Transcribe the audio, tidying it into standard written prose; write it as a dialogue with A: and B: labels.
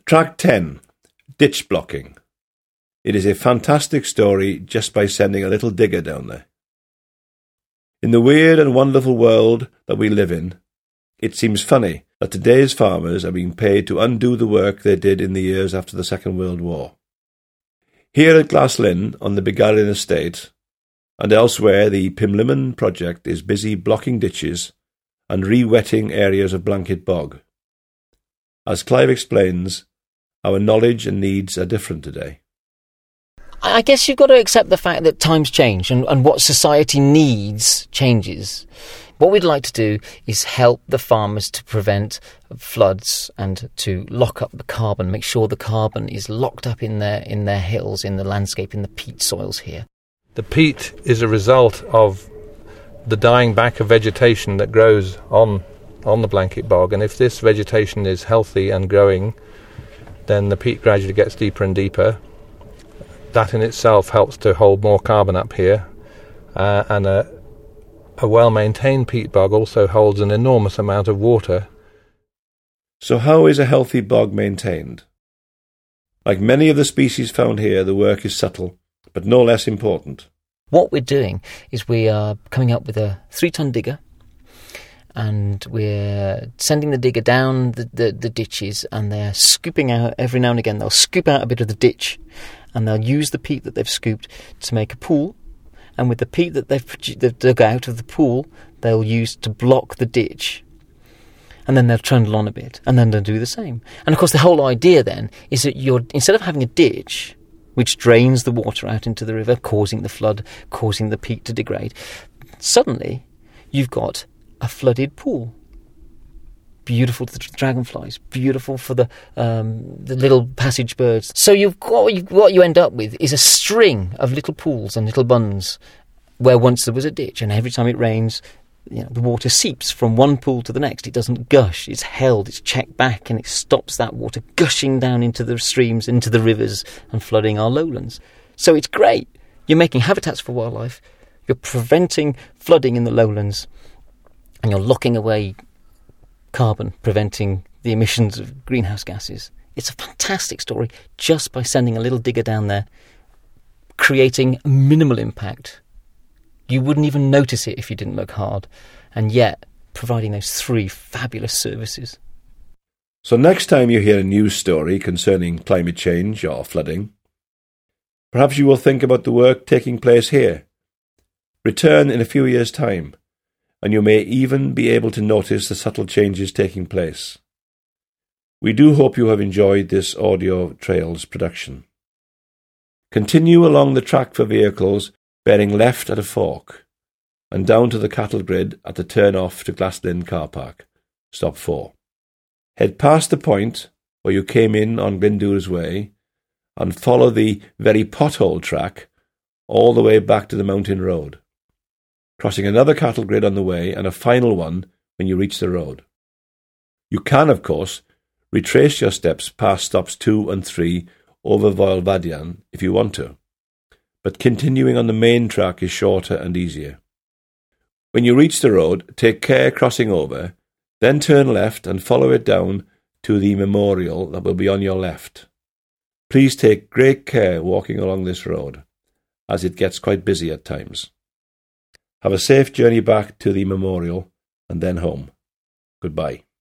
A: Track 10. Ditch Blocking. It is a fantastic story just by sending a little digger down there. In the weird and wonderful world that we live in, it seems funny that today's farmers are being paid to undo the work they did in the years after the Second World War. Here at Glaslyn, on the Bigarren estate, and elsewhere, the Pimlimmon project is busy blocking ditches and re-wetting areas of Blanket Bog. As Clive explains, our knowledge and needs are different today.
B: I guess you've got to accept the fact that times change and what society needs changes. What we'd like to do is help the farmers to prevent floods and to lock up the carbon, make sure the carbon is locked up in their hills, in the landscape, in the peat soils here.
C: The peat is a result of the dying back of vegetation that grows on the Blanket Bog, and if this vegetation is healthy and growing, then the peat gradually gets deeper and deeper. That in itself helps to hold more carbon up here, and a well-maintained peat bog also holds an enormous amount of water.
A: So how is a healthy bog maintained? Like many of the species found here, the work is subtle, but no less important.
B: What we're doing is we are coming up with a 3-ton digger, and we're sending the digger down the ditches, and they're scooping out, every now and again, they'll scoop out a bit of the ditch, and they'll use the peat that they've scooped to make a pool, and with the peat that they've dug out of the pool, they'll use to block the ditch. And then they'll trundle on a bit, and then they'll do the same. And of course the whole idea then is that instead of having a ditch, which drains the water out into the river, causing the flood, causing the peat to degrade, suddenly you've got a flooded pool. Beautiful for the dragonflies, beautiful for the little passage birds. So what you end up with is a string of little pools and little bunds where once there was a ditch, and every time it rains, the water seeps from one pool to the next. It doesn't gush, it's held, it's checked back, and it stops that water gushing down into the streams, into the rivers, and flooding our lowlands. So it's great. You're making habitats for wildlife, you're preventing flooding in the lowlands, and you're locking away carbon, preventing the emissions of greenhouse gases. It's a fantastic story just by sending a little digger down there, creating minimal impact. You wouldn't even notice it if you didn't look hard, and yet providing those 3 fabulous services.
A: So next time you hear a news story concerning climate change or flooding, perhaps you will think about the work taking place here. Return in a few years' time, and you may even be able to notice the subtle changes taking place. We do hope you have enjoyed this Audio Trails production. Continue along the track for vehicles bearing left at a fork, and down to the cattle grid at the turn-off to Glaslyn Car Park, stop 4. Head past the point where you came in on Glyndŵr's Way, and follow the very pothole track all the way back to the mountain road, crossing another cattle grid on the way and a final one when you reach the road. You can, of course, retrace your steps past stops 2 and 3 over Foel if you want to, but continuing on the main track is shorter and easier. When you reach the road, take care crossing over, then turn left and follow it down to the memorial that will be on your left. Please take great care walking along this road, as it gets quite busy at times. Have a safe journey back to the memorial and then home. Goodbye.